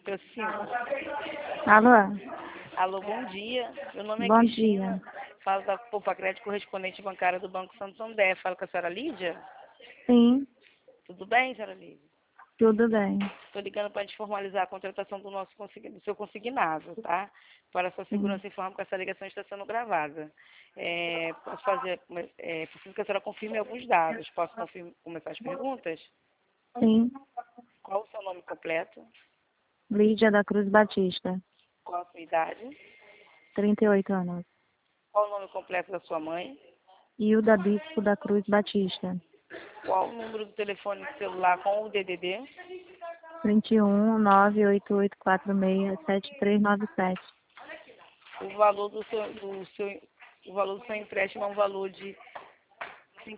patrocínio. Alô? Alô, bom dia. Meu nome é Bom Cristina. dia. Falo da Poupa Crédito, correspondente bancária do Banco Santander. Falo com a senhora Lídia? Sim, Tudo bem, senhora Lídia? tudo bem. Estou ligando para a gente formalizar a contratação do seu consignado, tá? Para a sua segurança, informo que essa ligação está sendo gravada. Preciso que a senhora confirme alguns dados. Posso começar as perguntas? Sim, Qual o seu nome completo? Lídia da Cruz Batista, Qual a sua idade? 38 anos. Qual o nome completo da sua mãe? Hilda Bispo da Cruz Batista, Qual o número do telefone celular com o DDD? 21 988467397. O valor o valor do seu empréstimo é um valor de R$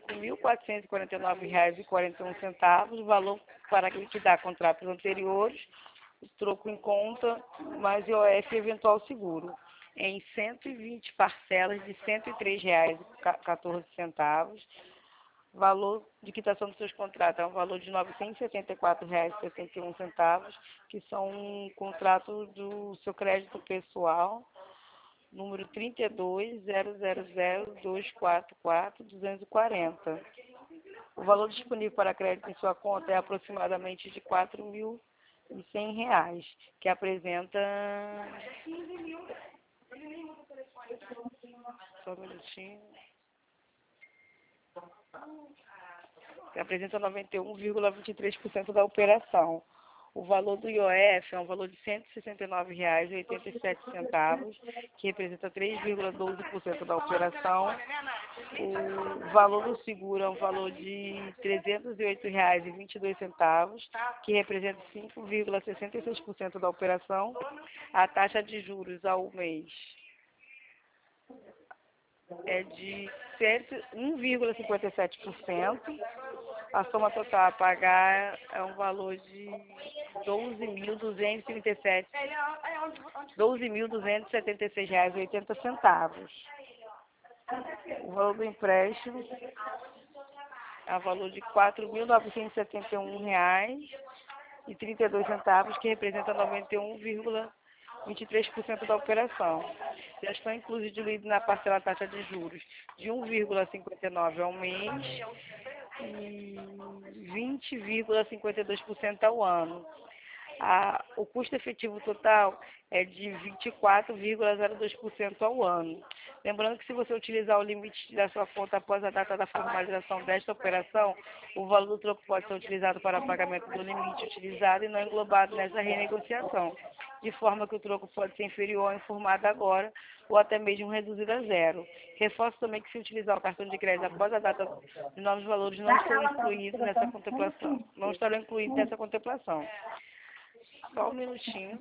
5.449,41. O valor para liquidar contratos anteriores, o troco em conta, mais IOF e eventual seguro, em 120 parcelas de R$ 103,14. Valor de quitação dos seus contratos é um valor de R$ 974,61, que são um contrato do seu crédito pessoal, número 32.000.244.240. O valor disponível para crédito em sua conta é aproximadamente de R$ 4.100, que apresenta... Só um minutinho. Que apresenta 91,23% da operação. O valor do IOF é um valor de R$ 169,87, que representa 3,12% da operação. O valor do seguro é um valor de R$ 308,22, que representa 5,66% da operação. A taxa de juros ao mês é de 1,57%. A soma total a pagar é um valor de R$ 12.276,80. O valor do empréstimo é um valor de R$ 4.971,32, que representa 91,23% da operação. Já estão incluídos na parcela taxa de juros de 1,59% ao mês e 20,52% ao ano. O custo efetivo total é de 24,02% ao ano. Lembrando que se você utilizar o limite da sua conta após a data da formalização desta operação, o valor do troco pode ser utilizado para pagamento do limite utilizado e não englobado nessa renegociação, de forma que o troco pode ser inferior ao informado agora ou até mesmo reduzido a zero. Reforço também que se utilizar o cartão de crédito após a data de novos valores não estarão incluídos nessa contemplação. Só um minutinho.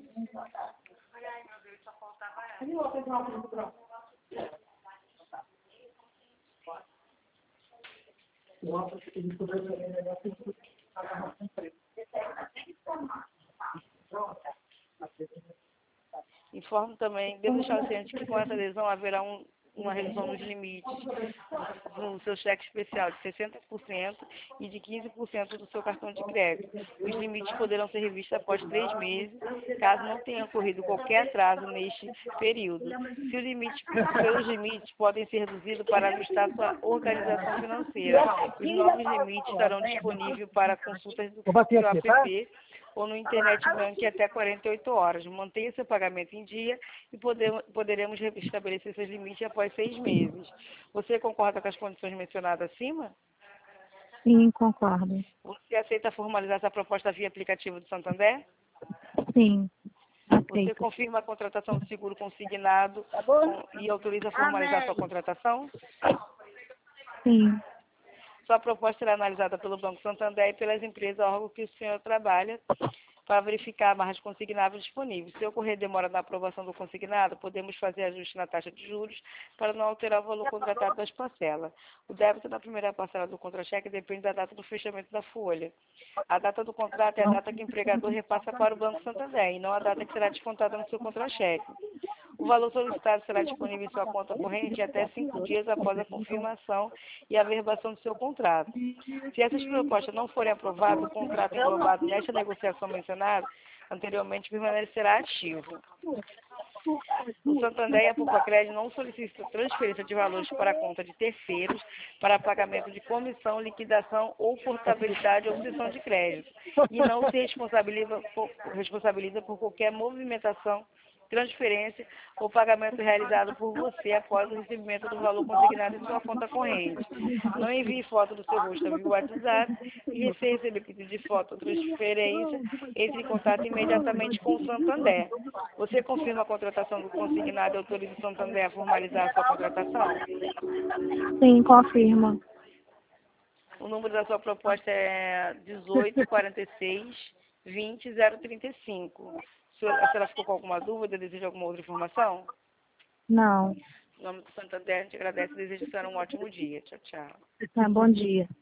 Informo também, devo deixar ciente que com essa adesão haverá uma redução nos limites no seu cheque especial de 60% e de 15% do seu cartão de crédito. Os limites poderão ser revistos após 3 meses, caso não tenha ocorrido qualquer atraso neste período. Seus limites podem ser reduzidos para ajustar sua organização financeira. Os novos limites estarão disponíveis para consultas do seu app ou no Internet Bank até 48 horas. Mantenha seu pagamento em dia e poderemos restabelecer seus limites após 6 meses. Você concorda com as condições mencionadas acima? Sim, concordo. Você aceita formalizar essa proposta via aplicativo do Santander? Sim, Você aceito. confirma a contratação do seguro consignado e autoriza a formalizar sua contratação? Sim, Sua proposta será analisada pelo Banco Santander e pelas empresas órgãos que o senhor trabalha para verificar a margem consignável disponível. Se ocorrer demora na aprovação do consignado, podemos fazer ajuste na taxa de juros para não alterar o valor contratado das parcelas. O débito da primeira parcela do contra-cheque depende da data do fechamento da folha. A data do contrato é a data que o empregador repassa para o Banco Santander e não a data que será descontada no seu contra-cheque. O valor solicitado será disponível em sua conta corrente até 5 dias após a confirmação e a averbação do seu contrato. Se essas propostas não forem aprovadas, o contrato englobado nesta negociação mencionada anteriormente permanecerá ativo. O Santander e a Poupa-Crédito não solicitam transferência de valores para a conta de terceiros para pagamento de comissão, liquidação ou portabilidade ou cessão de crédito e não se responsabiliza por qualquer movimentação, transferência ou pagamento realizado por você após o recebimento do valor consignado em sua conta corrente. Não envie foto do seu rosto via WhatsApp e se receber pedido de foto ou transferência, entre em contato imediatamente com o Santander. Você confirma a contratação do consignado e autoriza o Santander a formalizar a sua contratação? Sim, confirma. O número da sua proposta é 1846-20035. A senhora ficou com alguma dúvida? Deseja alguma outra informação? Não. Em nome do Santander, a gente agradece e deseja a senhora um ótimo dia. Tchau, tchau. Bom dia.